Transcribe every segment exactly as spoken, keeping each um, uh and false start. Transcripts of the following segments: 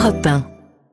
Europe un.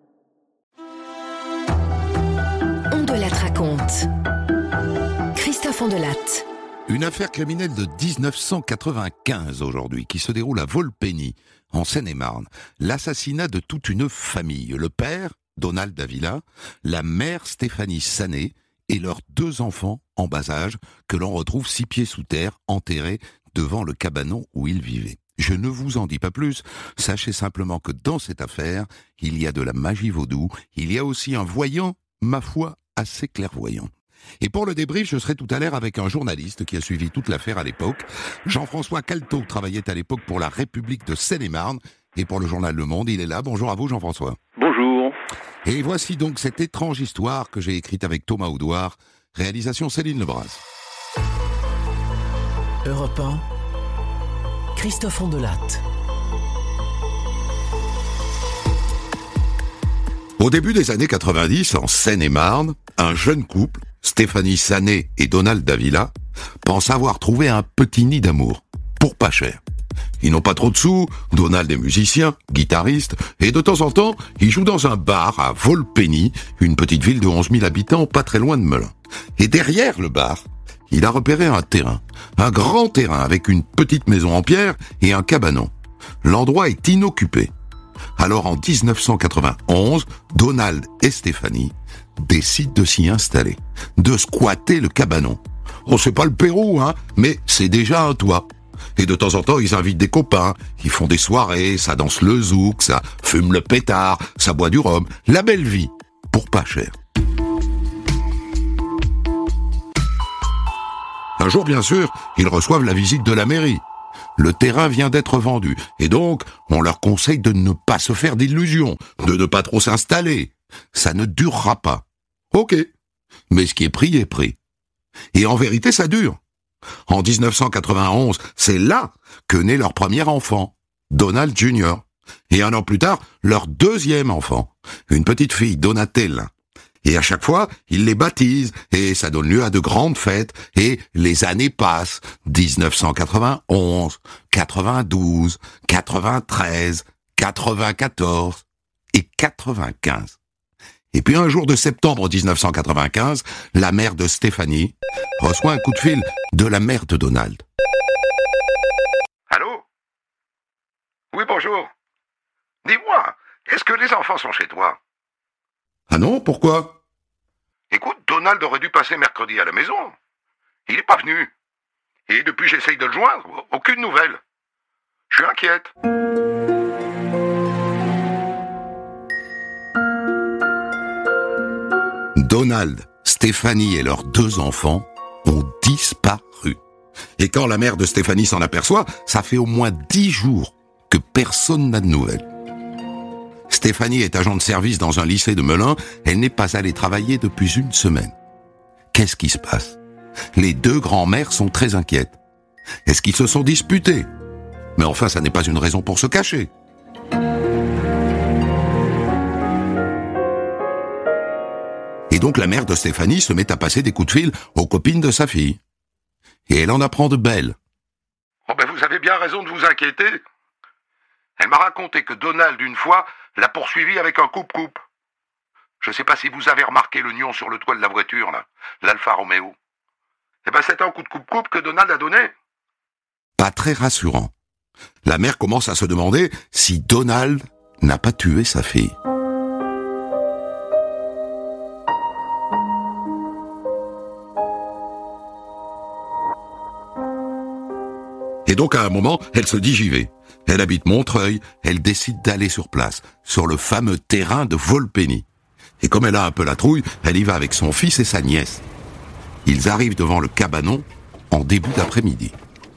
Ondelatte raconte. Christophe Ondelatte. Une affaire criminelle de dix-neuf cent quatre-vingt-quinze aujourd'hui, qui se déroule à Volpeni, en Seine-et-Marne. L'assassinat de toute une famille. Le père, Donald Davila, la mère, Stéphanie Sané, et leurs deux enfants en bas âge, que l'on retrouve six pieds sous terre, enterrés devant le cabanon où ils vivaient. Je ne vous en dis pas plus, sachez simplement que dans cette affaire, il y a de la magie vaudou, il y a aussi un voyant, ma foi, assez clairvoyant. Et pour le débrief, je serai tout à l'heure avec un journaliste qui a suivi toute l'affaire à l'époque. Jean-François Calto travaillait à l'époque pour la République de Seine-et-Marne, et pour le journal Le Monde, il est là. Bonjour à vous, Jean-François. Bonjour. Et voici donc cette étrange histoire que j'ai écrite avec Thomas Oudouard, réalisation Céline Lebras. Europe un, Christophe Ondelatte. Au début des années quatre-vingt-dix, en Seine-et-Marne, un jeune couple, Stéphanie Sané et Donald Davila, pense avoir trouvé un petit nid d'amour, pour pas cher. Ils n'ont pas trop de sous, Donald est musicien, guitariste, et de temps en temps, il joue dans un bar à Volpeni, une petite ville de onze mille habitants, pas très loin de Melun. Et derrière le bar, il a repéré un terrain, un grand terrain avec une petite maison en pierre et un cabanon. L'endroit est inoccupé. Alors en dix-neuf cent quatre-vingt-onze, Donald et Stéphanie décident de s'y installer, de squatter le cabanon. Oh, c'est pas le Pérou, hein, mais c'est déjà un toit. Et de temps en temps, ils invitent des copains, ils font des soirées, ça danse le zouk, ça fume le pétard, ça boit du rhum. La belle vie, pour pas cher. Un jour, bien sûr, ils reçoivent la visite de la mairie. Le terrain vient d'être vendu, et donc, on leur conseille de ne pas se faire d'illusions, de ne pas trop s'installer. Ça ne durera pas. Ok. Mais ce qui est pris est pris. Et en vérité, ça dure. En dix-neuf cent quatre-vingt-onze, c'est là que naît leur premier enfant, Donald Junior Et un an plus tard, leur deuxième enfant, une petite fille, Donatelle. Et à chaque fois, ils les baptisent, et ça donne lieu à de grandes fêtes, et les années passent, dix-neuf cent quatre-vingt-onze, quatre-vingt-douze, quatre-vingt-treize, quatre-vingt-quatorze et quatre-vingt-quinze. Et puis un jour de septembre dix-neuf cent quatre-vingt-quinze, la mère de Stéphanie reçoit un coup de fil de la mère de Donald. Allô? Oui, bonjour. Dis-moi, est-ce que les enfants sont chez toi? Ah non, pourquoi? Écoute, Donald aurait dû passer mercredi à la maison. Il n'est pas venu. Et depuis j'essaye de le joindre, aucune nouvelle. Je suis inquiète. Donald, Stéphanie et leurs deux enfants ont disparu. Et quand la mère de Stéphanie s'en aperçoit, ça fait au moins dix jours que personne n'a de nouvelles. Stéphanie est agent de service dans un lycée de Melun. Elle n'est pas allée travailler depuis une semaine. Qu'est-ce qui se passe? Les deux grands-mères sont très inquiètes. Est-ce qu'ils se sont disputés? Mais enfin, ça n'est pas une raison pour se cacher. Et donc la mère de Stéphanie se met à passer des coups de fil aux copines de sa fille. Et elle en apprend de belles. Oh ben vous avez bien raison de vous inquiéter. Elle m'a raconté que Donald, une fois, l'a poursuivi avec un coupe-coupe. Je ne sais pas si vous avez remarqué le nion sur le toit de la voiture, là, l'Alfa Romeo. Eh ben c'est un coup de coupe-coupe que Donald a donné. Pas très rassurant. La mère commence à se demander si Donald n'a pas tué sa fille. Et donc à un moment, elle se dit j'y vais. Elle habite Montreuil, elle décide d'aller sur place, sur le fameux terrain de Volpeni. Et comme elle a un peu la trouille, elle y va avec son fils et sa nièce. Ils arrivent devant le cabanon en début d'après-midi.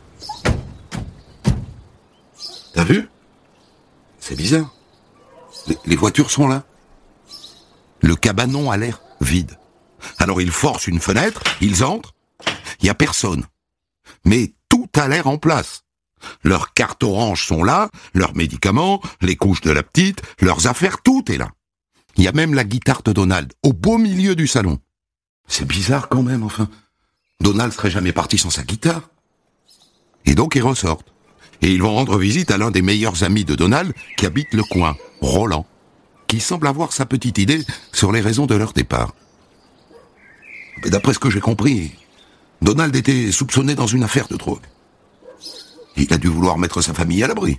T'as vu? C'est bizarre. Les, les voitures sont là. Le cabanon a l'air vide. Alors ils forcent une fenêtre, ils entrent. Il y a personne. Mais tout a l'air en place. Leurs cartes oranges sont là, leurs médicaments, les couches de la petite, leurs affaires, tout est là. Il y a même la guitare de Donald, au beau milieu du salon. C'est bizarre quand même, enfin. Donald serait jamais parti sans sa guitare. Et donc ils ressortent. Et ils vont rendre visite à l'un des meilleurs amis de Donald qui habite le coin, Roland. qui semble avoir sa petite idée sur les raisons de leur départ. Mais d'après ce que j'ai compris, Donald était soupçonné dans une affaire de drogue. Il a dû vouloir mettre sa famille à l'abri.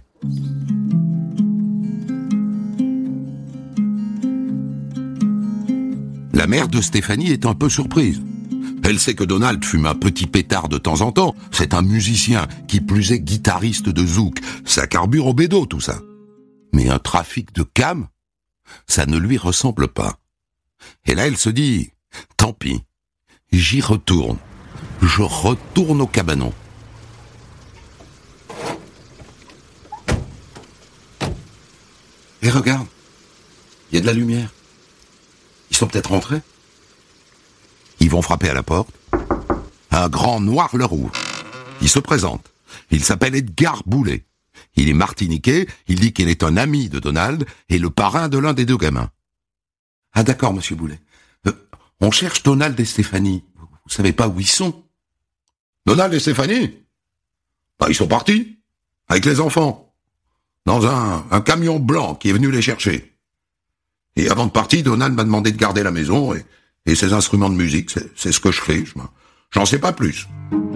La mère de Stéphanie est un peu surprise. Elle sait que Donald fume un petit pétard de temps en temps. C'est un musicien, qui plus est guitariste de zouk. Ça carbure au bédo, tout ça. Mais un trafic de cam, ça ne lui ressemble pas. Et là, elle se dit, tant pis, j'y retourne. Je retourne au cabanon. Et regarde, il y a de la lumière. Ils sont peut-être rentrés. Ils vont frapper à la porte. Un grand noir leur ouvre. Il se présente. Il s'appelle Edgar Boulet. Il est martiniquais, il dit qu'il est un ami de Donald et le parrain de l'un des deux gamins. Ah d'accord, monsieur Boulet. Euh, on cherche Donald et Stéphanie. Vous savez pas où ils sont? Donald et Stéphanie? Bah, ils sont partis. Avec les enfants. Dans un, un camion blanc qui est venu les chercher. Et avant de partir, Donald m'a demandé de garder la maison et, et ses instruments de musique. C'est, c'est ce que je fais. Je, j'en sais pas plus.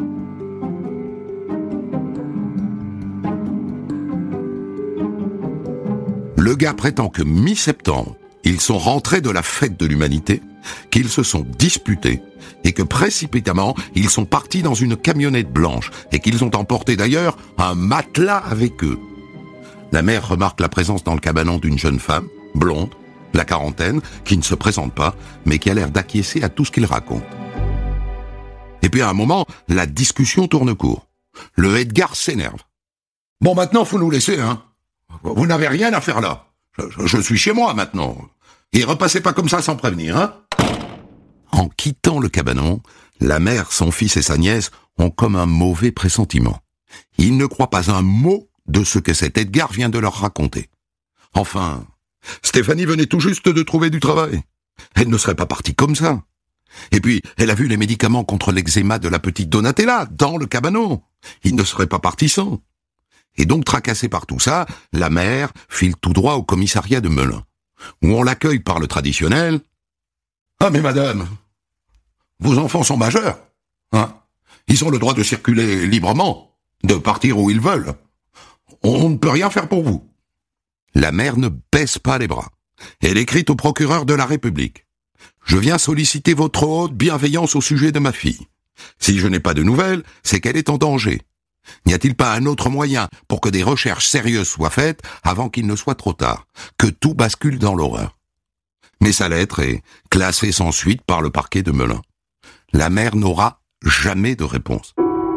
Le gars prétend que mi-septembre, ils sont rentrés de la fête de l'humanité, qu'ils se sont disputés et que précipitamment, ils sont partis dans une camionnette blanche et qu'ils ont emporté d'ailleurs un matelas avec eux. La mère remarque la présence dans le cabanon d'une jeune femme, blonde, la quarantaine, qui ne se présente pas, mais qui a l'air d'acquiescer à tout ce qu'il raconte. Et puis à un moment, la discussion tourne court. Le Edgar s'énerve. Bon, maintenant, faut nous laisser, hein. Vous n'avez rien à faire là. Je, je suis chez moi maintenant. Et repassez pas comme ça sans prévenir, hein. En quittant le cabanon, la mère, son fils et sa nièce ont comme un mauvais pressentiment. Ils ne croient pas un mot de ce que cet Edgar vient de leur raconter. Enfin, Stéphanie venait tout juste de trouver du travail. Elle ne serait pas partie comme ça. Et puis, elle a vu les médicaments contre l'eczéma de la petite Donatella dans le cabanon. Il ne serait pas parti sans. Et donc, tracassée par tout ça, la mère file tout droit au commissariat de Melun, où on l'accueille par le traditionnel. « Ah, mais madame, vos enfants sont majeurs, hein. Ils ont le droit de circuler librement, de partir où ils veulent. On ne peut rien faire pour vous. » La mère ne baisse pas les bras. Elle écrit au procureur de la République. « Je viens solliciter votre haute bienveillance au sujet de ma fille. Si je n'ai pas de nouvelles, c'est qu'elle est en danger. N'y a-t-il pas un autre moyen pour que des recherches sérieuses soient faites avant qu'il ne soit trop tard, que tout bascule dans l'horreur ?» Mais sa lettre est classée sans suite par le parquet de Melun. La mère n'aura jamais de réponse.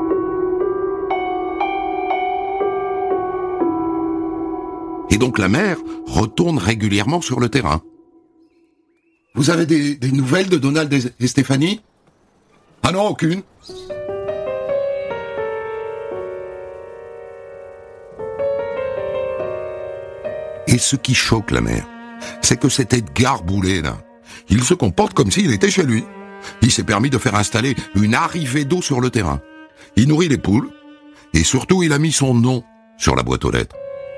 Et donc la mère retourne régulièrement sur le terrain. « Vous avez des, des nouvelles de Donald et, et Stéphanie ?»« Ah non, aucune. » Et ce qui choque la mère, c'est que cet Edgar Boulet, là, il se comporte comme s'il était chez lui. Il s'est permis de faire installer une arrivée d'eau sur le terrain. Il nourrit les poules, et surtout il a mis son nom sur la boîte aux lettres.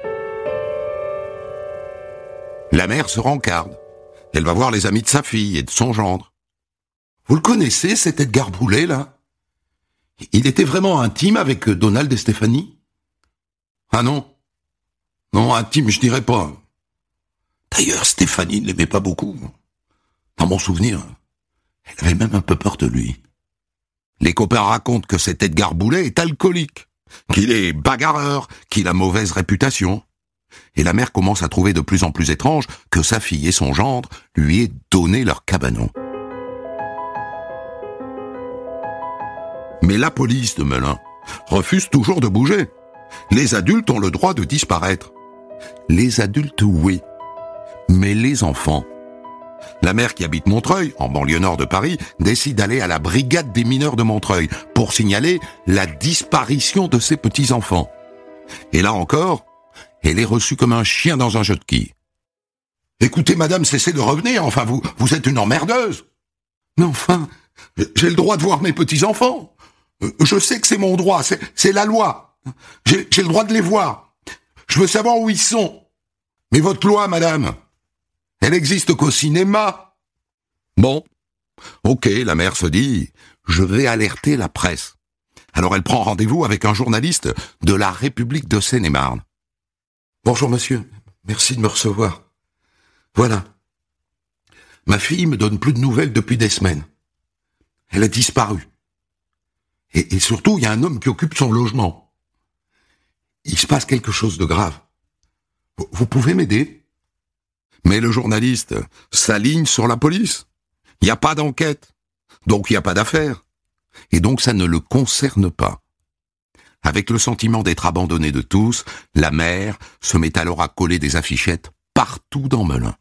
La mère se rencarde. Elle va voir les amis de sa fille et de son gendre. « Vous le connaissez, cet Edgar Boulet, là? Il était vraiment intime avec Donald et Stéphanie ?»« Ah non. Non, intime, je dirais pas. D'ailleurs, Stéphanie ne l'aimait pas beaucoup. Dans mon souvenir, elle avait même un peu peur de lui. » Les copains racontent que cet Edgar Boulet est alcoolique, qu'il est bagarreur, qu'il a mauvaise réputation. Et la mère commence à trouver de plus en plus étrange que sa fille et son gendre lui aient donné leur cabanon. Mais la police de Melun refuse toujours de bouger. Les adultes ont le droit de disparaître. Les adultes, oui. Mais les enfants. La mère qui habite Montreuil, en banlieue nord de Paris, décide d'aller à la brigade des mineurs de Montreuil pour signaler la disparition de ses petits-enfants. Et là encore, elle est reçue comme un chien dans un jeu de quilles. « Écoutez, madame, cessez de revenir, enfin, vous, vous êtes une emmerdeuse. »« Mais enfin, j'ai le droit de voir mes petits-enfants. Je sais que c'est mon droit, c'est, c'est la loi. J'ai, j'ai le droit de les voir. Je veux savoir où ils sont. »« Mais votre loi, madame, Elle existe qu'au cinéma. Bon, ok, la mère se dit, je vais alerter la presse. Alors elle prend rendez-vous avec un journaliste de la République de Seine-et-Marne. Bonjour monsieur, merci de me recevoir. Voilà. Ma fille me donne plus de nouvelles depuis des semaines. Elle a disparu. Et, et surtout, il y a un homme qui occupe son logement. Il se passe quelque chose de grave. Vous, vous pouvez m'aider ? Mais le journaliste s'aligne sur la police. Il n'y a pas d'enquête. Donc il n'y a pas d'affaire. Et donc ça ne le concerne pas. Avec le sentiment d'être abandonné de tous, la mère se met alors à coller des affichettes partout dans Melun.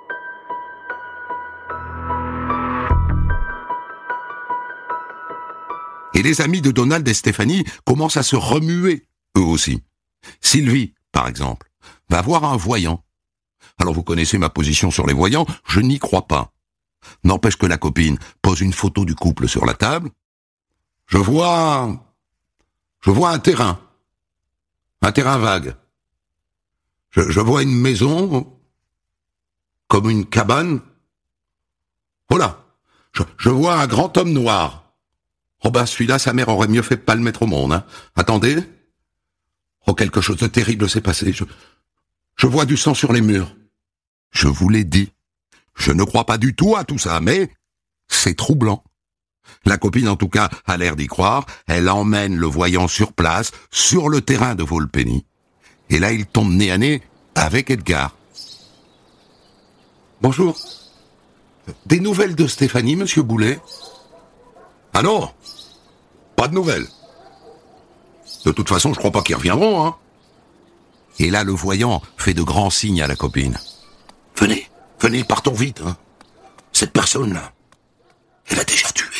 Et les amis de Donald et Stéphanie commencent à se remuer, eux aussi. Sylvie, par exemple, va voir un voyant. Alors vous connaissez ma position sur les voyants, je n'y crois pas. N'empêche que la copine pose une photo du couple sur la table. Je vois... Je vois un terrain. Un terrain vague. Je, je vois une maison... Comme une cabane. Oh là, je, je vois un grand homme noir. Oh ben celui-là, sa mère aurait mieux fait de pas le mettre au monde. Hein. Attendez. Oh, quelque chose de terrible s'est passé. Je, je vois du sang sur les murs. Je vous l'ai dit. Je ne crois pas du tout à tout ça, mais c'est troublant. La copine, en tout cas, a l'air d'y croire. Elle emmène le voyant sur place, sur le terrain de Volpeni. Et là, il tombe nez à nez avec Edgar. Bonjour. Des nouvelles de Stéphanie, monsieur Boulet ? Ah non, pas de nouvelles. De toute façon, je crois pas qu'ils reviendront, hein. Et là, le voyant fait de grands signes à la copine. Venez, venez, partons vite, hein. Cette personne-là, elle a déjà tué.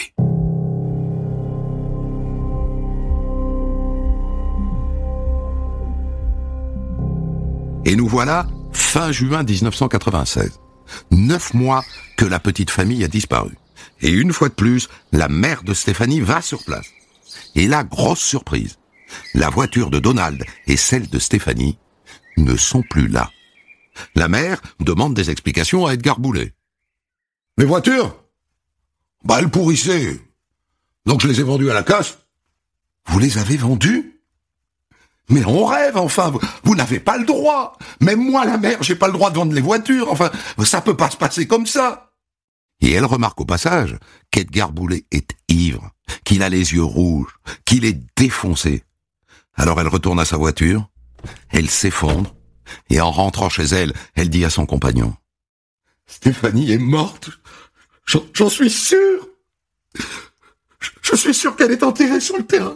Et nous voilà, fin juin dix-neuf cent quatre-vingt-seize. Neuf mois que la petite famille a disparu. Et une fois de plus, la mère de Stéphanie va sur place. Et là, grosse surprise, la voiture de Donald et celle de Stéphanie ne sont plus là. La mère demande des explications à Edgar Boulet. « Mes voitures ? Bah, elles pourrissaient. Donc je les ai vendues à la casse. »« Vous les avez vendues ? Mais on rêve, enfin, vous, vous n'avez pas le droit. Même moi, la mère, j'ai pas le droit de vendre les voitures. Enfin, ça peut pas se passer comme ça. » Et elle remarque au passage qu'Edgar Boulet est ivre, qu'il a les yeux rouges, qu'il est défoncé. Alors elle retourne à sa voiture, elle s'effondre, et en rentrant chez elle, elle dit à son compagnon. « Stéphanie est morte, j'en, j'en suis sûr. Je, je suis sûr qu'elle est enterrée sur le terrain. »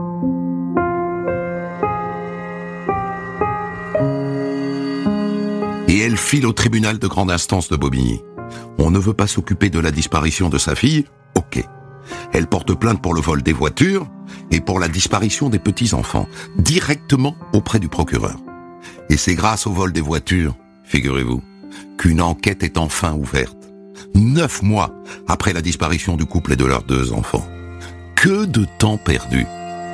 Et elle file au tribunal de grande instance de Bobigny. On ne veut pas s'occuper de la disparition de sa fille, ok. Elle porte plainte pour le vol des voitures et pour la disparition des petits-enfants, directement auprès du procureur. Et c'est grâce au vol des voitures, figurez-vous, qu'une enquête est enfin ouverte. Neuf mois après la disparition du couple et de leurs deux enfants. Que de temps perdu.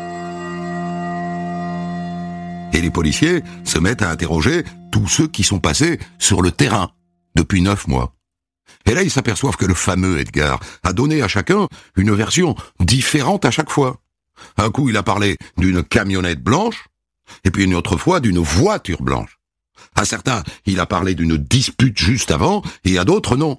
Et les policiers se mettent à interroger tous ceux qui sont passés sur le terrain depuis neuf mois. Et là, ils s'aperçoivent que le fameux Edgar a donné à chacun une version différente à chaque fois. Un coup, il a parlé d'une camionnette blanche, et puis une autre fois d'une voiture blanche. À certains, il a parlé d'une dispute juste avant, et à d'autres, non.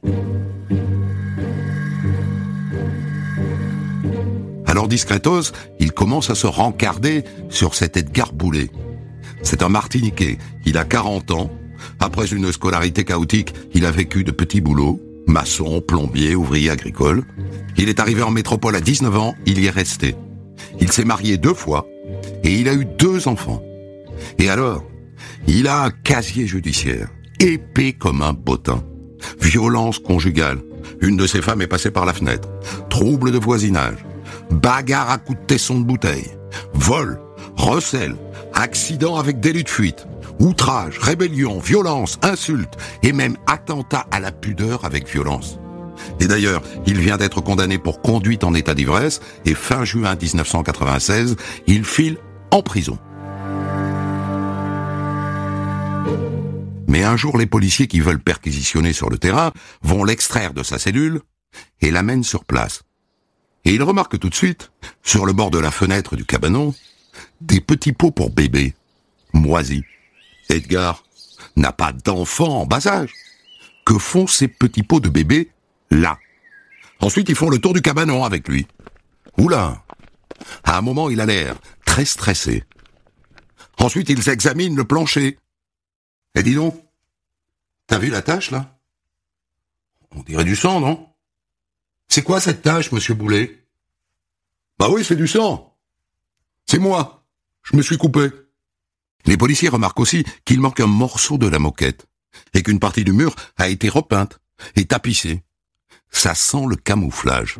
Alors discretos, il commence à se rencarder sur cet Edgar Boulet. C'est un Martiniquais, il a quarante ans. Après une scolarité chaotique, il a vécu de petits boulots, maçon, plombier, ouvrier agricole. Il est arrivé en métropole à dix-neuf ans, il y est resté. Il s'est marié deux fois, et il a eu deux enfants. Et alors, il a un casier judiciaire, épais comme un bottin. Violence conjugale, une de ses femmes est passée par la fenêtre. Trouble de voisinage, bagarre à coups de tesson de bouteille, vol, recel, accident avec délit de fuite, outrage, rébellion, violence, insulte et même attentat à la pudeur avec violence. Et d'ailleurs, il vient d'être condamné pour conduite en état d'ivresse et fin juin dix-neuf cent quatre-vingt-seize, il file en prison. Mais un jour, les policiers qui veulent perquisitionner sur le terrain vont l'extraire de sa cellule et l'amènent sur place. Et ils remarquent tout de suite, sur le bord de la fenêtre du cabanon, des petits pots pour bébés, moisis. Edgar n'a pas d'enfant en bas âge. Que font ces petits pots de bébés là? Ensuite, ils font le tour du cabanon avec lui. Oula! À un moment, il a l'air très stressé. Ensuite, ils examinent le plancher. Et dis donc, t'as vu la tache, là? On dirait du sang, non? C'est quoi cette tache, monsieur Boulet? Bah oui, c'est du sang. C'est moi. Je me suis coupé. Les policiers remarquent aussi qu'il manque un morceau de la moquette et qu'une partie du mur a été repeinte et tapissée. Ça sent le camouflage.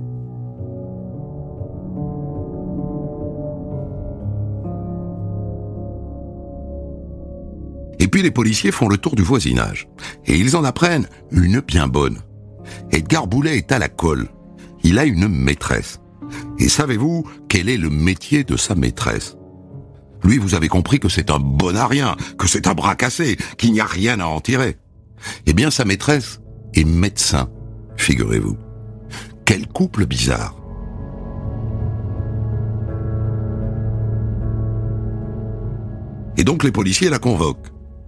Et puis les policiers font le tour du voisinage. Et ils en apprennent une bien bonne. Edgar Boulet est à la colle. Il a une maîtresse. Et savez-vous quel est le métier de sa maîtresse? Lui, vous avez compris que c'est un bon à rien, que c'est un bras cassé, qu'il n'y a rien à en tirer. Eh bien, sa maîtresse est médecin, figurez-vous. Quel couple bizarre. Et donc les policiers la convoquent.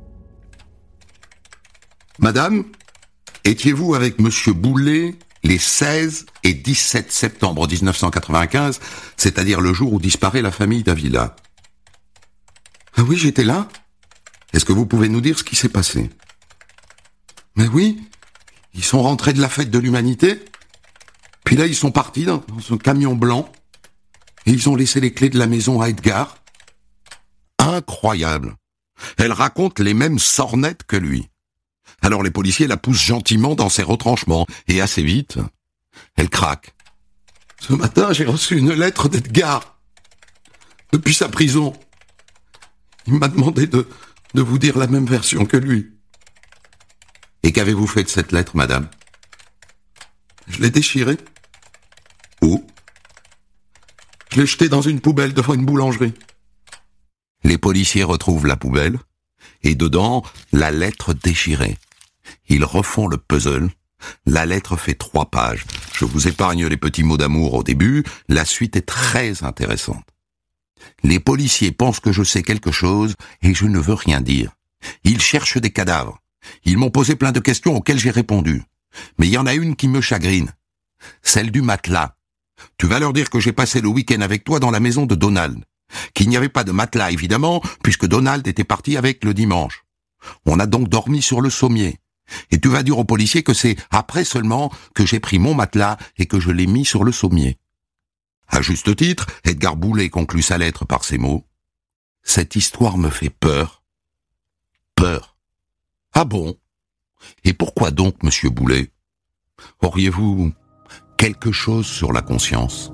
Madame, étiez-vous avec monsieur Boulet les seize et dix-sept septembre dix-neuf cent quatre-vingt-quinze, c'est-à-dire le jour où disparaît la famille Davila? Ah oui, j'étais là. Est-ce que vous pouvez nous dire ce qui s'est passé? Mais oui, ils sont rentrés de la fête de l'humanité, puis là ils sont partis dans, dans un camion blanc, et ils ont laissé les clés de la maison à Edgar. Incroyable. Elle raconte les mêmes sornettes que lui. Alors les policiers la poussent gentiment dans ses retranchements, et assez vite, elle craque. Ce matin, j'ai reçu une lettre d'Edgar. Depuis sa prison. Il m'a demandé de, de vous dire la même version que lui. Et qu'avez-vous fait de cette lettre, madame? Je l'ai déchirée. Où? Je l'ai jetée dans une poubelle devant une boulangerie. Les policiers retrouvent la poubelle, et dedans, la lettre déchirée. Ils refont le puzzle. La lettre fait trois pages. Je vous épargne les petits mots d'amour au début. La suite est très intéressante. Les policiers pensent que je sais quelque chose et je ne veux rien dire. Ils cherchent des cadavres. Ils m'ont posé plein de questions auxquelles j'ai répondu. Mais il y en a une qui me chagrine. Celle du matelas. Tu vas leur dire que j'ai passé le week-end avec toi dans la maison de Donald. Qu'il n'y avait pas de matelas, évidemment, puisque Donald était parti avec le dimanche. On a donc dormi sur le sommier. Et tu vas dire aux policiers que c'est après seulement que j'ai pris mon matelas et que je l'ai mis sur le sommier. À juste titre, Edgar Boulet conclut sa lettre par ces mots. Cette histoire me fait peur. Peur. Ah bon? Et pourquoi donc, monsieur Boulet? Auriez-vous quelque chose sur la conscience?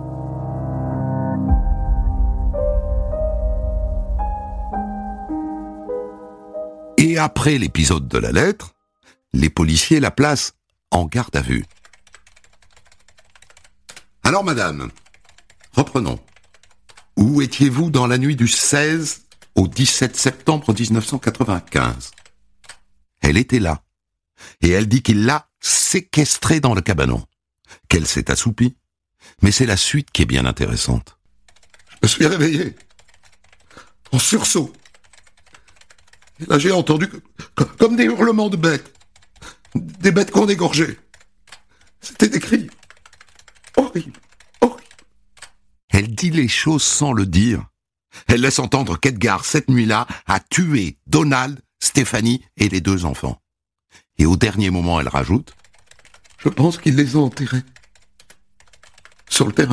Et après l'épisode de la lettre, les policiers la placent en garde à vue. Alors, madame, reprenons. Où étiez-vous dans la nuit du seize au dix-sept septembre dix-neuf cent quatre-vingt-quinze? Elle était là. Et elle dit qu'il l'a séquestrée dans le cabanon. Qu'elle s'est assoupie. Mais c'est la suite qui est bien intéressante. Je me suis réveillé. En sursaut. Et là, j'ai entendu que, comme des hurlements de bêtes. Des bêtes qu'on égorgeait. C'était des cris. Horrible, horrible. Elle dit les choses sans le dire. Elle laisse entendre qu'Edgar, cette nuit-là, a tué Donald, Stéphanie et les deux enfants. Et au dernier moment, elle rajoute « Je pense qu'ils les ont enterrés. Sur le terrain. »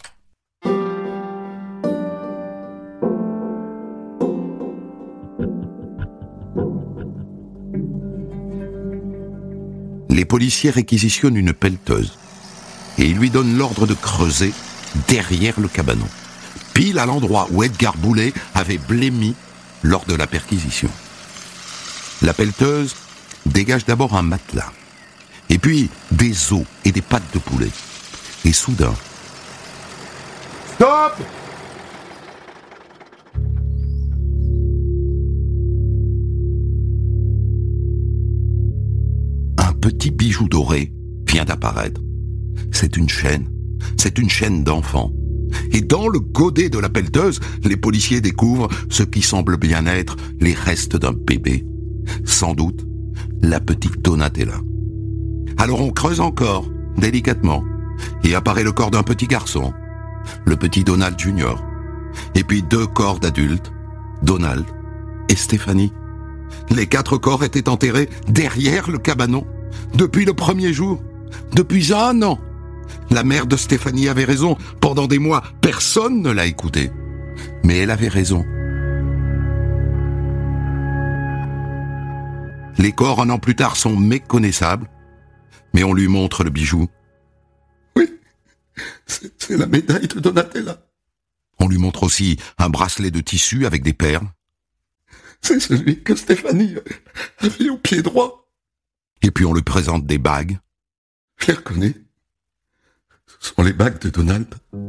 Les policiers réquisitionnent une pelleteuse et ils lui donnent l'ordre de creuser derrière le cabanon, pile à l'endroit où Edgar Boulet avait blêmi lors de la perquisition. La pelleteuse dégage d'abord un matelas, et puis des os et des pattes de poulet. Et soudain... Stop! petit bijou doré vient d'apparaître. C'est une chaîne, c'est une chaîne d'enfant. Et dans le godet de la pelleteuse, les policiers découvrent ce qui semble bien être les restes d'un bébé. Sans doute, la petite Donatella. Alors on creuse encore, délicatement, et apparaît le corps d'un petit garçon, le petit Donald Junior, et puis deux corps d'adultes, Donald et Stéphanie. Les quatre corps étaient enterrés derrière le cabanon, depuis le premier jour, depuis un an. La mère de Stéphanie avait raison, pendant des mois, personne ne l'a écoutée. Mais elle avait raison. Les corps, un an plus tard, sont méconnaissables, mais on lui montre le bijou. Oui, c'est, c'est la médaille de Donatella. On lui montre aussi un bracelet de tissu avec des perles. C'est celui que Stéphanie avait au pied droit. Et puis on lui présente des bagues. Je les reconnais. Ce sont les bagues de Donald.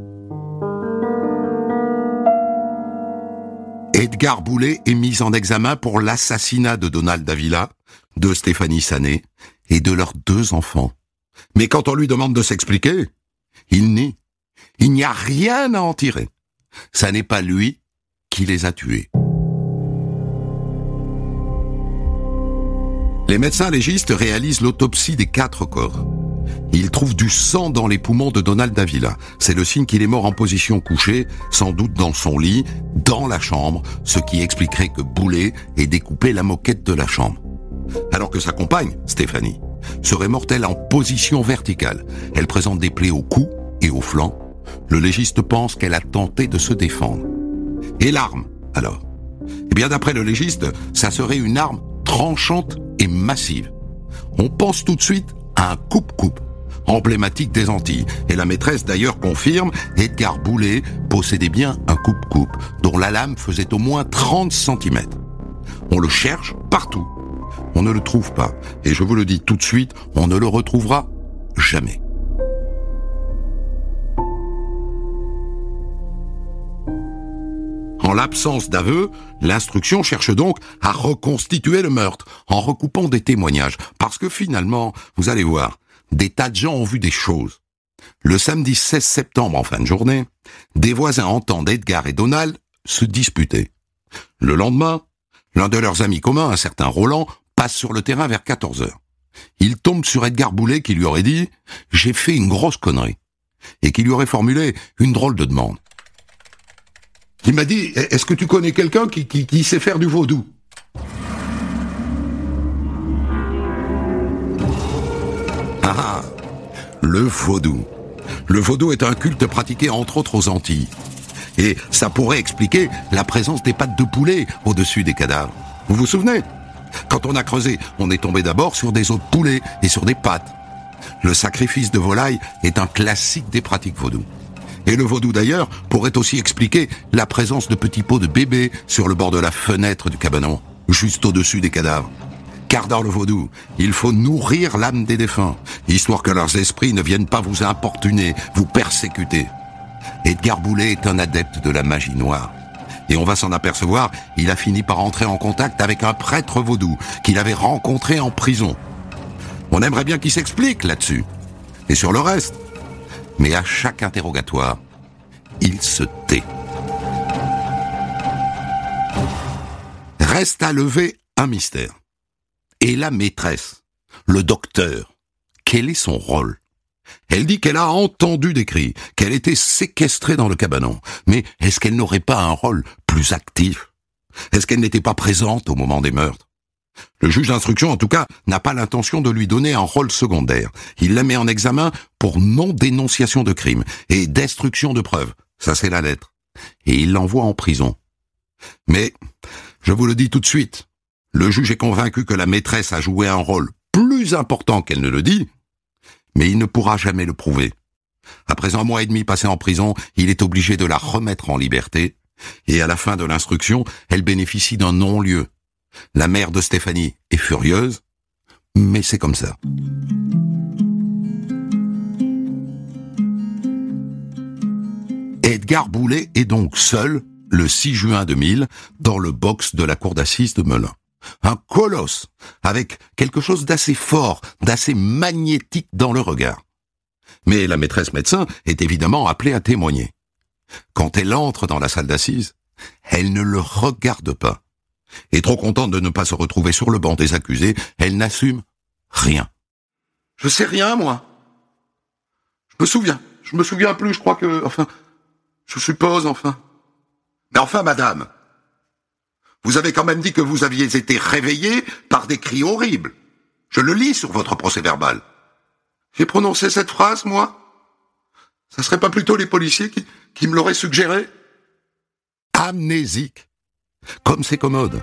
Edgar Boulet est mis en examen pour l'assassinat de Donald Davila, de Stéphanie Sané et de leurs deux enfants. Mais quand on lui demande de s'expliquer, il nie. Il n'y a rien à en tirer. Ça n'est pas lui qui les a tués. Les médecins légistes réalisent l'autopsie des quatre corps. Ils trouvent du sang dans les poumons de Donald Davila. C'est le signe qu'il est mort en position couchée, sans doute dans son lit, dans la chambre, ce qui expliquerait que Boulet ait découpé la moquette de la chambre. Alors que sa compagne, Stéphanie, serait mortelle en position verticale. Elle présente des plaies au cou et au flanc. Le légiste pense qu'elle a tenté de se défendre. Et l'arme, alors ? Eh bien, d'après le légiste, ça serait une arme tranchante et massive. On pense tout de suite à un coupe-coupe, emblématique des Antilles. Et la maîtresse d'ailleurs confirme, Edgar Boulet possédait bien un coupe-coupe, dont la lame faisait au moins trente centimètres. On le cherche partout. On ne le trouve pas. Et je vous le dis tout de suite, on ne le retrouvera jamais. En l'absence d'aveu, l'instruction cherche donc à reconstituer le meurtre en recoupant des témoignages. Parce que finalement, vous allez voir, des tas de gens ont vu des choses. Le samedi seize septembre en fin de journée, des voisins entendent Edgar et Donald se disputer. Le lendemain, l'un de leurs amis communs, un certain Roland, passe sur le terrain vers quatorze heures. Il tombe sur Edgar Boulet qui lui aurait dit « J'ai fait une grosse connerie » et qui lui aurait formulé une drôle de demande. Il m'a dit, est-ce que tu connais quelqu'un qui, qui, qui sait faire du vaudou ? Ah, le vaudou. Le vaudou est un culte pratiqué entre autres aux Antilles. Et ça pourrait expliquer la présence des pattes de poulet au-dessus des cadavres. Vous vous souvenez ? Quand on a creusé, on est tombé d'abord sur des os de poulet et sur des pattes. Le sacrifice de volaille est un classique des pratiques vaudou. Et le vaudou d'ailleurs pourrait aussi expliquer la présence de petits pots de bébés sur le bord de la fenêtre du cabanon, juste au-dessus des cadavres. Car dans le vaudou, il faut nourrir l'âme des défunts, histoire que leurs esprits ne viennent pas vous importuner, vous persécuter. Edgar Boulet est un adepte de la magie noire. Et on va s'en apercevoir, il a fini par entrer en contact avec un prêtre vaudou qu'il avait rencontré en prison. On aimerait bien qu'il s'explique là-dessus. Et sur le reste. Mais à chaque interrogatoire, il se tait. Reste à lever un mystère. Et la maîtresse, le docteur, quel est son rôle ? Elle dit qu'elle a entendu des cris, qu'elle était séquestrée dans le cabanon. Mais est-ce qu'elle n'aurait pas un rôle plus actif ? Est-ce qu'elle n'était pas présente au moment des meurtres ? Le juge d'instruction, en tout cas, n'a pas l'intention de lui donner un rôle secondaire. Il la met en examen pour non-dénonciation de crime et destruction de preuves. Ça, c'est la lettre. Et il l'envoie en prison. Mais, je vous le dis tout de suite, le juge est convaincu que la maîtresse a joué un rôle plus important qu'elle ne le dit, mais il ne pourra jamais le prouver. Après un mois et demi passé en prison, il est obligé de la remettre en liberté, et à la fin de l'instruction, elle bénéficie d'un non-lieu. La mère de Stéphanie est furieuse, mais c'est comme ça. Edgar Boulet est donc seul, le six juin deux mille, dans le box de la cour d'assises de Melun. Un colosse, avec quelque chose d'assez fort, d'assez magnétique dans le regard. Mais la maîtresse médecin est évidemment appelée à témoigner. Quand elle entre dans la salle d'assises, elle ne le regarde pas. Et trop contente de ne pas se retrouver sur le banc des accusés, elle n'assume rien. Je sais rien, moi. Je me souviens. Je me souviens plus, je crois que... Enfin, je suppose, enfin. Mais enfin, madame, vous avez quand même dit que vous aviez été réveillée par des cris horribles. Je le lis sur votre procès-verbal. J'ai prononcé cette phrase, moi? Ça serait pas plutôt les policiers qui, qui me l'auraient suggéré? Amnésique. Comme c'est commode.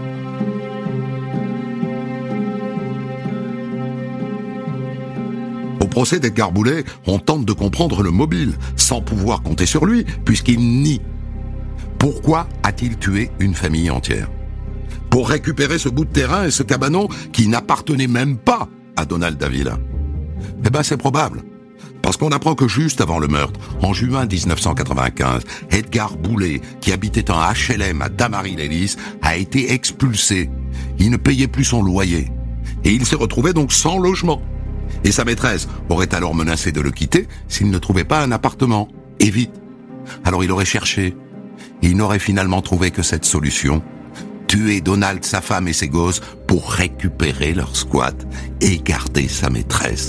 Au procès d'Edgar Boulet, on tente de comprendre le mobile, sans pouvoir compter sur lui, puisqu'il nie. Pourquoi a-t-il tué une famille entière? Pour récupérer ce bout de terrain et ce cabanon qui n'appartenait même pas à Donald Davila. Eh ben c'est probable. Parce qu'on apprend que juste avant le meurtre, en juin dix-neuf cent quatre-vingt-quinze, Edgar Boulet, qui habitait un H L M à Damary-Lélis, a été expulsé. Il ne payait plus son loyer. Et il s'est retrouvé donc sans logement. Et sa maîtresse aurait alors menacé de le quitter s'il ne trouvait pas un appartement. Et vite. Alors il aurait cherché. Et il n'aurait finalement trouvé que cette solution. Tuer Donald, sa femme et ses gosses pour récupérer leur squat et garder sa maîtresse.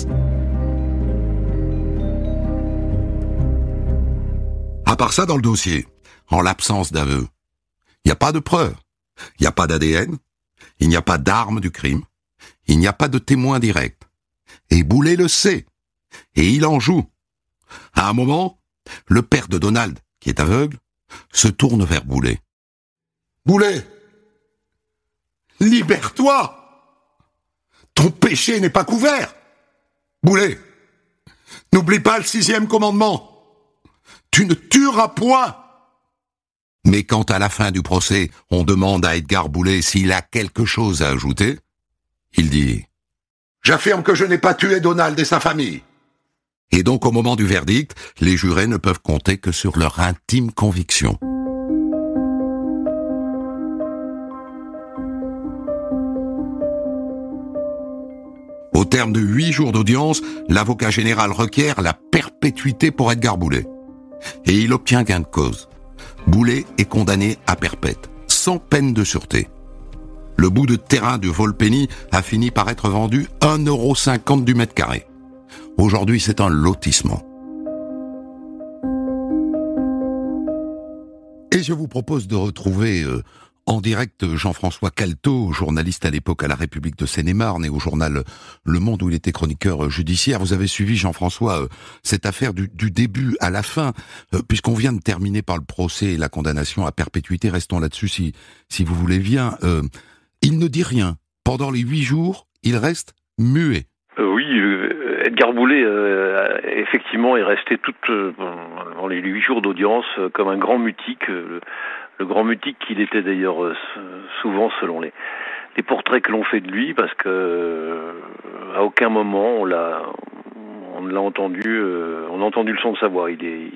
À part ça, dans le dossier, en l'absence d'aveu, il n'y a pas de preuves, il n'y a pas d'A D N, il n'y a pas d'arme du crime, il n'y a pas de témoin direct. Et Boulet le sait, et il en joue. À un moment, le père de Donald, qui est aveugle, se tourne vers Boulet. « Boulet, libère-toi! Ton péché n'est pas couvert! Boulet, n'oublie pas le sixième commandement! Tu ne tueras point !» Mais quand à la fin du procès, on demande à Edgar Boulet s'il a quelque chose à ajouter, il dit « J'affirme que je n'ai pas tué Donald et sa famille. » Et donc au moment du verdict, les jurés ne peuvent compter que sur leur intime conviction. Au terme de huit jours d'audience, l'avocat général requiert la perpétuité pour Edgar Boulet. Et il obtient gain de cause. Boulet est condamné à perpète, sans peine de sûreté. Le bout de terrain de Volpeni a fini par être vendu un euro cinquante du mètre carré. Aujourd'hui, c'est un lotissement. Et je vous propose de retrouver euh, en direct Jean-François Calteau, journaliste à l'époque à La République de Seine-et-Marne et au journal Le Monde où il était chroniqueur judiciaire. Vous avez suivi, Jean-François, euh, cette affaire du, du début à la fin, euh, puisqu'on vient de terminer par le procès et la condamnation à perpétuité. Restons là-dessus si, si vous voulez bien. Euh, il ne dit rien. Pendant les huit jours, il reste muet. Euh, oui, euh, Edgar Boulet, euh, effectivement, est resté tout euh, dans les huit jours d'audience euh, comme un grand mutique, euh, le grand mutique qu'il était d'ailleurs euh, souvent selon les, les portraits que l'on fait de lui, parce que euh, à aucun moment on l'a, on l'a entendu, euh, on a entendu le son de sa voix. Il est,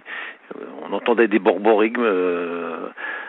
on entendait des borborigmes. Euh,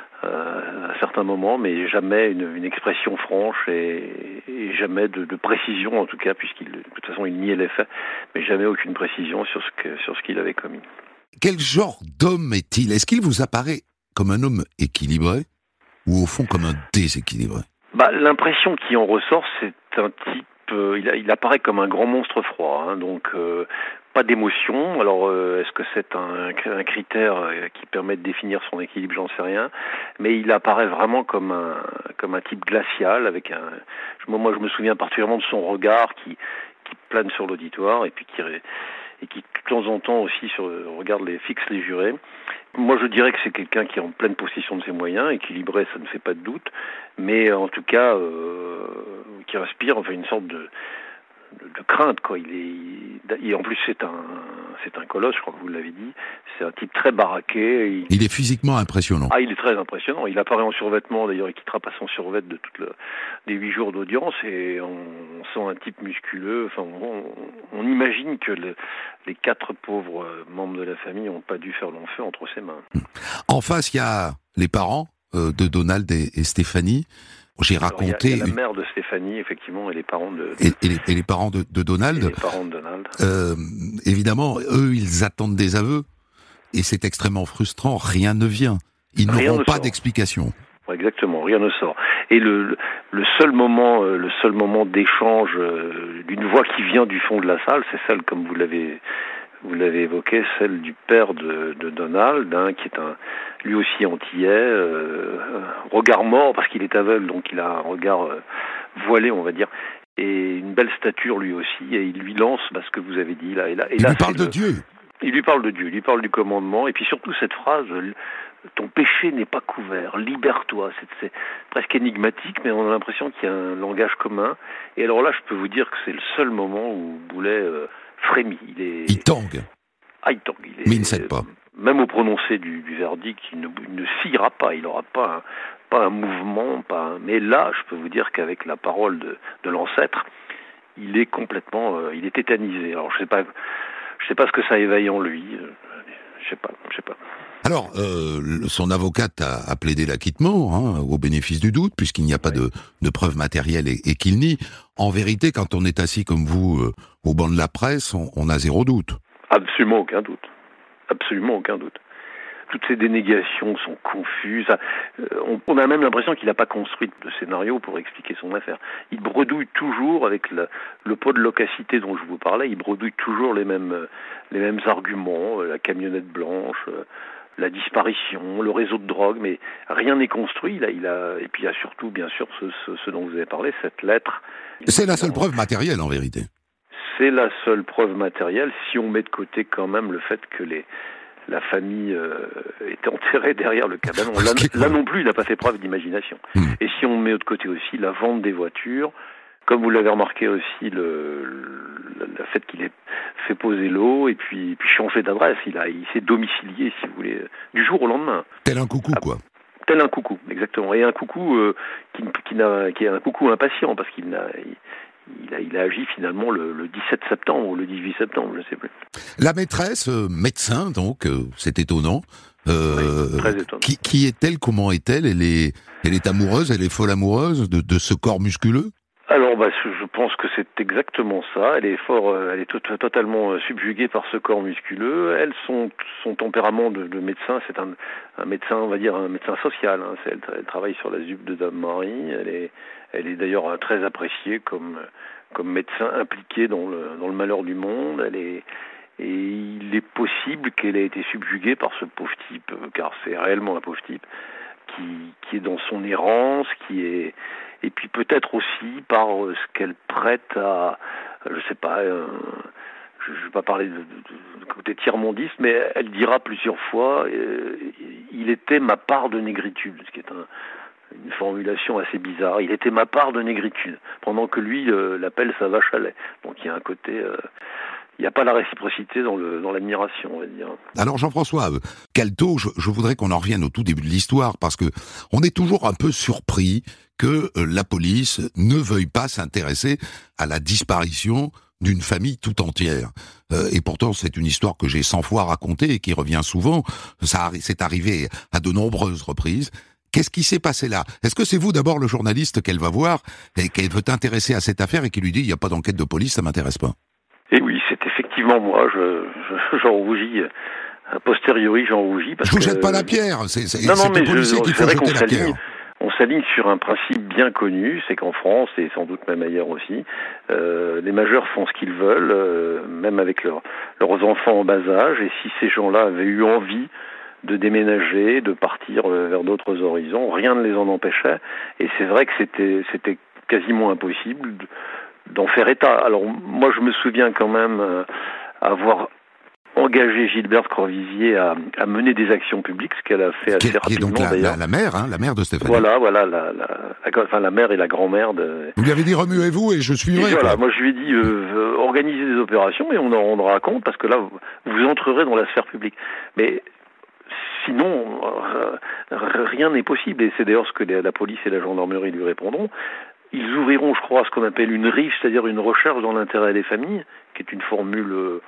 Euh, à certains moments, mais jamais une, une expression franche et, et jamais de, de précision, en tout cas, puisqu'il, de toute façon, il niait les faits, mais jamais aucune précision sur ce que, sur ce qu'il avait commis. Quel genre d'homme est-il? Est-ce qu'il vous apparaît comme un homme équilibré ou au fond comme un déséquilibré? Bah, l'impression qui en ressort, c'est un type, euh, il, il apparaît comme un grand monstre froid, hein, donc euh, pas d'émotion. Alors, euh, est-ce que c'est un, un critère euh, qui permet de définir son équilibre? J'en sais rien. Mais il apparaît vraiment comme un, comme un type glacial, avec un. Moi, moi, je me souviens particulièrement de son regard qui, qui plane sur l'auditoire et puis qui, et qui de temps en temps aussi sur, regarde les fixe les jurés. Moi, je dirais que c'est quelqu'un qui est en pleine possession de ses moyens, équilibré, ça ne fait pas de doute, mais en tout cas, euh, qui respire, enfin, une sorte de. De, de crainte, quoi. Il est, il, et en plus c'est un, c'est un colosse, je crois que vous l'avez dit. C'est un type très baraqué. Il, il est physiquement impressionnant. Ah, il est très impressionnant. Il apparaît en survêtement, d'ailleurs, il quittera pas son survêt de toutes le, les huit jours d'audience, et on, on sent un type musculeux. Enfin, on, on imagine que le, les quatre pauvres membres de la famille n'ont pas dû faire long feu entre ses mains. En face, il y a les parents euh, de Donald et, et Stéphanie. J'ai Alors, il y a- raconté... il y a la mère de Stéphanie, effectivement, et les parents de, Et, et les, et les parents de, de et Donald, les parents de Donald. euh, évidemment, eux, ils attendent des aveux. Et c'est extrêmement frustrant, rien ne vient. Ils Rien n'auront ne pas sort. d'explication. Exactement, rien ne sort. Et le, le- le seul moment, euh, le seul moment d'échange euh, d'une voix qui vient du fond de la salle, c'est celle, comme vous l'avez, vous l'avez évoqué, celle du père de, de Donald, hein, qui est un, lui aussi antillais, euh, regard mort parce qu'il est aveugle, donc il a un regard euh, voilé, on va dire, et une belle stature lui aussi, et il lui lance bah, ce que vous avez dit là. Et là, et Il là, lui parle c'est de le- Dieu. Il lui parle de Dieu, il lui parle du commandement, et puis surtout cette phrase, ton péché n'est pas couvert, libère-toi. C'est, c'est presque énigmatique, mais on a l'impression qu'il y a un langage commun. Et alors là, je peux vous dire que c'est le seul moment où Boulet euh, frémit. Il est... Il tangue, Ah, il tangue. Il est... mais il ne cède pas. Même au prononcé du, du verdict, il ne, il ne sciera pas, il n'aura pas un, pas un mouvement, pas un... mais là, je peux vous dire qu'avec la parole de, de l'ancêtre, il est complètement, euh, il est tétanisé. Alors je sais pas, je sais pas ce que ça éveille en lui. Euh, je sais pas, je sais pas. Alors, euh, le- son avocate a, a plaidé l'acquittement, hein, au bénéfice du doute, puisqu'il n'y a pas Oui. de, de preuves matérielles et, et qu'il nie. En vérité, quand on est assis comme vous euh, au banc de la presse, on, on a zéro doute. Absolument aucun doute. Absolument aucun doute. Toutes ces dénégations sont confuses. Euh, on, on a même l'impression qu'il n'a pas construit de scénario pour expliquer son affaire. Il bredouille toujours avec la, le pot de loquacité dont je vous parlais. Il bredouille toujours les mêmes, les mêmes arguments, euh, la camionnette blanche, euh, la disparition, le réseau de drogue, mais rien n'est construit. Là, il a, et puis il y a surtout, bien sûr, ce, ce, ce dont vous avez parlé, cette lettre. C'est la seule preuve matérielle, en vérité. C'est la seule preuve matérielle, si on met de côté quand même le fait que les, la famille euh, était enterrée derrière le cabanon. Là, là non plus, il n'a pas fait preuve d'imagination. Mmh. Et si on met de côté aussi la vente des voitures, comme vous l'avez remarqué aussi, le, le, le fait qu'il ait fait poser l'eau et puis, puis changer d'adresse, il, a, il s'est domicilié, si vous voulez, du jour au lendemain. Tel un coucou, Ah, quoi. Tel un coucou, exactement. Et un coucou euh, qui, qui, n'a, qui est un coucou impatient, parce qu'il n'a... Il, Il a, il a agi finalement le, le dix-sept septembre ou le dix-huit septembre, je ne sais plus. La maîtresse, euh, médecin, donc, euh, c'est étonnant. Euh, Oui, très étonnant. Qui, qui est-elle? Comment est-elle? Elle est, elle est amoureuse, elle est folle amoureuse de, de ce corps musculeux? Alors, bah, je pense que c'est exactement ça. Elle est fort, elle est to- totalement subjuguée par ce corps musculeux. Elle, son, son tempérament de, de médecin, c'est un, un médecin, on va dire un médecin social. Hein. C'est, elle, elle travaille sur la Z U P de Dame Marie. Elle est, elle est d'ailleurs très appréciée comme, comme médecin impliqué dans le, dans le malheur du monde. Elle est, et il est possible qu'elle ait été subjuguée par ce pauvre type, car c'est réellement un pauvre type qui, qui est dans son errance, qui est et puis peut-être aussi par ce qu'elle prête à, je sais pas, euh, je ne vais pas parler de, de, de côté tiers-mondiste, mais elle dira plusieurs fois, euh, il était ma part de négritude, ce qui est un, une formulation assez bizarre. Il était ma part de négritude, pendant que lui euh, l'appelle sa vache à lait. Donc il y a un côté... Euh, il n'y a pas la réciprocité dans, le, dans l'admiration, on va dire. Alors Jean-François, euh, Calto, je, je voudrais qu'on en revienne au tout début de l'histoire, parce que on est toujours un peu surpris que euh, la police ne veuille pas s'intéresser à la disparition d'une famille tout entière. Euh, et pourtant, c'est une histoire que j'ai cent fois racontée et qui revient souvent. Ça, c'est arrivé à de nombreuses reprises. Qu'est-ce qui s'est passé là? Est-ce que c'est vous d'abord le journaliste qu'elle va voir et qu'elle veut intéresser à cette affaire et qui lui dit « il n'y a pas d'enquête de police, ça m'intéresse pas ». Et oui, c'est effectivement moi, je, je, j'en rougis, a posteriori j'en rougis. Parce je vous que, jette pas la pierre, c'est, c'est, non, non, c'est mais au policier je, qu'il c'est faut vrai qu'on jeter la s'aligne, pierre. on s'aligne sur un principe bien connu, c'est qu'en France, et sans doute même ailleurs aussi, euh, les majeurs font ce qu'ils veulent, euh, même avec leur, leurs enfants en bas âge, et si ces gens-là avaient eu envie de déménager, de partir vers d'autres horizons, rien ne les en empêchait, et c'est vrai que c'était, c'était quasiment impossible de, d'en faire état. Alors moi je me souviens quand même euh, avoir engagé Gilberte Corvisier à, à mener des actions publiques, ce qu'elle a fait assez qui, rapidement qui est donc la, d'ailleurs. la, la mère, hein, la mère de Stéphanie. Voilà, voilà, la, la, la, enfin, la mère et la grand-mère de... Vous lui avez dit remuez-vous et je suivrai. Et voilà, quoi. moi je lui ai dit euh, organisez des opérations et on en rendra compte parce que là vous, vous entrerez dans la sphère publique. Mais sinon euh, rien n'est possible et c'est d'ailleurs ce que les, la police et la gendarmerie lui répondront. Ils ouvriront, je crois, ce qu'on appelle une R I F, c'est-à-dire une recherche dans l'intérêt des familles, qui est une formule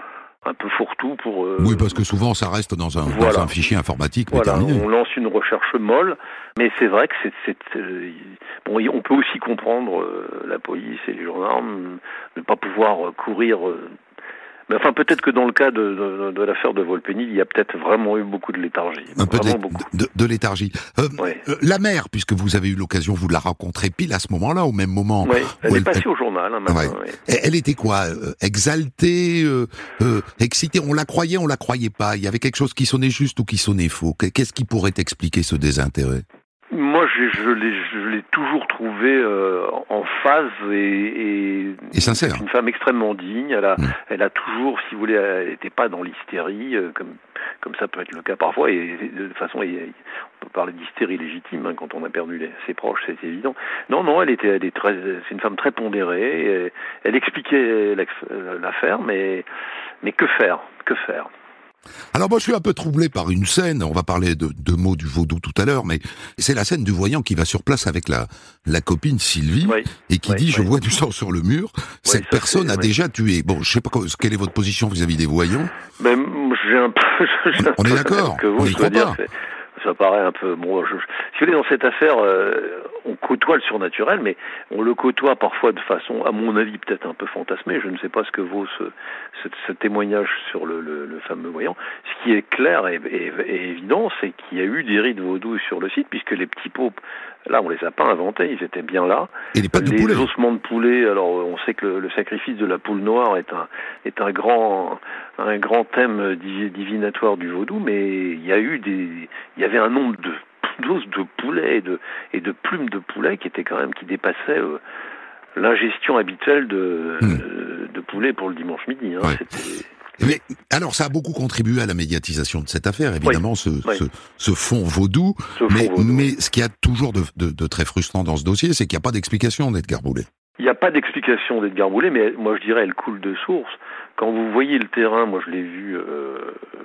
un peu fourre-tout pour... Euh, oui, parce que souvent ça reste dans un, voilà. dans un fichier informatique, mais voilà, terminé. On lance une recherche molle, mais c'est vrai que c'est... c'est euh, bon, on peut aussi comprendre euh, la police et les gendarmes ne pas pouvoir courir... Euh, mais enfin, peut-être que dans le cas de, de, de l'affaire de Volpénil, il y a peut-être vraiment eu beaucoup de léthargie. Un peu vraiment de, beaucoup. De, de léthargie. Euh, ouais. euh, la mère, puisque vous avez eu l'occasion, vous de la rencontrer pile à ce moment-là, au même moment. Oui, elle est elle, passée elle, au journal un matin. Ouais. Ouais. Elle était quoi euh, exaltée, euh, euh, excitée? On la croyait, on la croyait pas. Il y avait quelque chose qui sonnait juste ou qui sonnait faux. Qu'est-ce qui pourrait expliquer ce désintérêt? Moi, je, je l'ai, je l'ai toujours trouvée euh, en phase et, et, et sincère. Une femme extrêmement digne. Elle a, mmh. elle a toujours, si vous voulez, elle n'était pas dans l'hystérie, euh, comme, comme ça peut être le cas parfois. Et de toute façon, il, on peut parler d'hystérie légitime hein, quand on a perdu les, ses proches, c'est évident. Non, non, elle était, elle est très, c'est une femme très pondérée. Et elle expliquait l'affaire, mais, mais que faire, que faire? Alors moi je suis un peu troublé par une scène, on va parler de, de mots du vaudou tout à l'heure, mais c'est la scène du voyant qui va sur place avec la, la copine Sylvie, oui, et qui oui, dit oui. je vois du sang sur le mur, oui, cette personne a oui. déjà tué. Bon, je sais pas quelle est votre position vis-à-vis des voyants. Mais j'ai un peu... J'ai un on peu est d'accord, que vous, on y croit dire, pas. Ça paraît un peu... Bon, je, si vous voulez, dans cette affaire, euh, on côtoie le surnaturel, mais on le côtoie parfois de façon, à mon avis, peut-être un peu fantasmée. Je ne sais pas ce que vaut ce, ce, ce témoignage sur le, le, le fameux voyant. Ce qui est clair et, et, et évident, c'est qu'il y a eu des rites vaudous sur le site, puisque les petits pots, là, on les a pas inventés, ils étaient bien là. Et les pattes de les poulet. ossements de poulet, alors on sait que le, le sacrifice de la poule noire est un, est un grand... un grand thème divinatoire du vaudou, mais il y a eu des, il y avait un nombre de d'os de poulet et de, et de plumes de poulet qui étaient quand même, qui dépassaient euh, l'ingestion habituelle de, mmh. de, de poulet pour le dimanche midi. Hein. Ouais. C'était... Mais alors ça a beaucoup contribué à la médiatisation de cette affaire, évidemment, oui. ce, Oui. ce, ce fond vaudou. Ce mais, fond vaudou. mais ce qu'il y a toujours de, de, de très frustrant dans ce dossier, c'est qu'il n'y a pas d'explication d'Edgar Boulet. Il n'y a pas d'explication d'Edgar Boulet, mais moi je dirais elle coule de source. Quand vous voyez le terrain, moi je l'ai vu euh,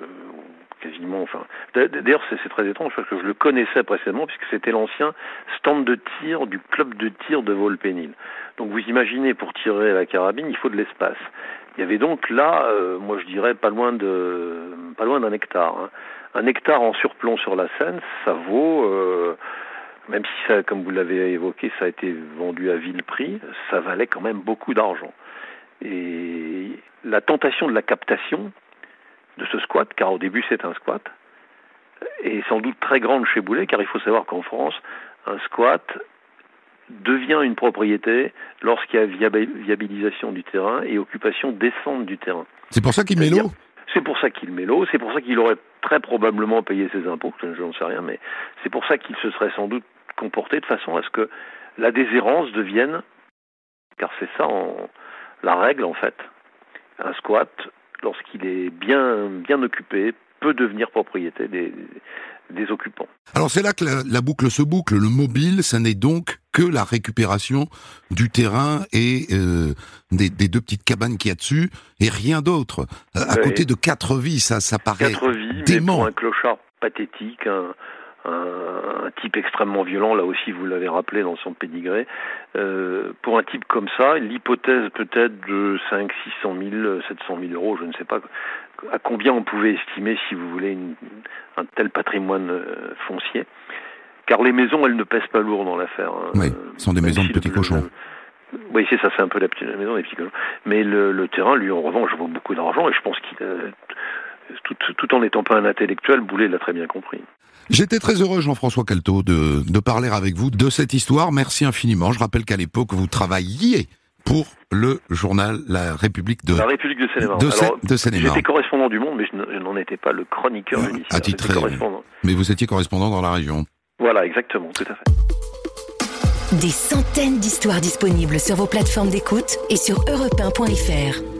quasiment, enfin... D'ailleurs c'est, c'est très étrange parce que je le connaissais précédemment puisque c'était l'ancien stand de tir du club de tir de Volpénil. Donc vous imaginez, pour tirer à la carabine, il faut de l'espace. Il y avait donc là, euh, moi je dirais pas loin de, pas loin d'un hectare. Hein. Un hectare en surplomb sur la Seine, ça vaut... Euh, même si, ça, comme vous l'avez évoqué, ça a été vendu à vil prix, ça valait quand même beaucoup d'argent. Et la tentation de la captation de ce squat, car au début c'est un squat, est sans doute très grande chez Boulet, car il faut savoir qu'en France, un squat devient une propriété lorsqu'il y a viabilisation du terrain et occupation décente du terrain. C'est pour ça qu'il met l'eau ? C'est pour ça qu'il met l'eau, c'est pour ça qu'il aurait très probablement payé ses impôts, je n'en sais rien, mais c'est pour ça qu'il se serait sans doute comporté de façon à ce que la déshérence devienne, car c'est ça en, la règle en fait, un squat, lorsqu'il est bien, bien occupé, peut devenir propriété des, des occupants. Alors c'est là que la, la boucle se boucle, le mobile, ça n'est donc que la récupération du terrain et euh, des, des deux petites cabanes qu'il y a dessus, et rien d'autre. Euh, à ouais. côté de quatre vies, ça, ça paraît quatre vies, dément. Mais pour un clochard pathétique, un, un, un type extrêmement violent, là aussi vous l'avez rappelé dans son pédigré, euh, pour un type comme ça, l'hypothèse peut-être de cinq cents, six cent mille, sept cent mille euros, je ne sais pas à combien on pouvait estimer, si vous voulez, une, un tel patrimoine euh, foncier. Car les maisons, elles ne pèsent pas lourd dans l'affaire. Hein. Oui, ce sont des maisons de petits cochons. Le, oui, c'est ça, c'est un peu la, petite, la maison des petits cochons. Mais le, le terrain, lui, en revanche, vaut beaucoup d'argent, et je pense qu'il a, tout, tout en n'étant pas un intellectuel, Boulet l'a très bien compris. J'étais très heureux, Jean-François Caltot, de, de parler avec vous de cette histoire. Merci infiniment. Je rappelle qu'à l'époque, vous travailliez pour le journal La République de, La République de Seine-et-Marne. De, Alors, de Seine-et-Marne. J'étais correspondant du Monde, mais je n'en étais pas le chroniqueur de l'histoire. Attitré, mais vous étiez correspondant dans la région. Voilà, exactement, tout à fait. Des centaines d'histoires disponibles sur vos plateformes d'écoute et sur europe un point f r.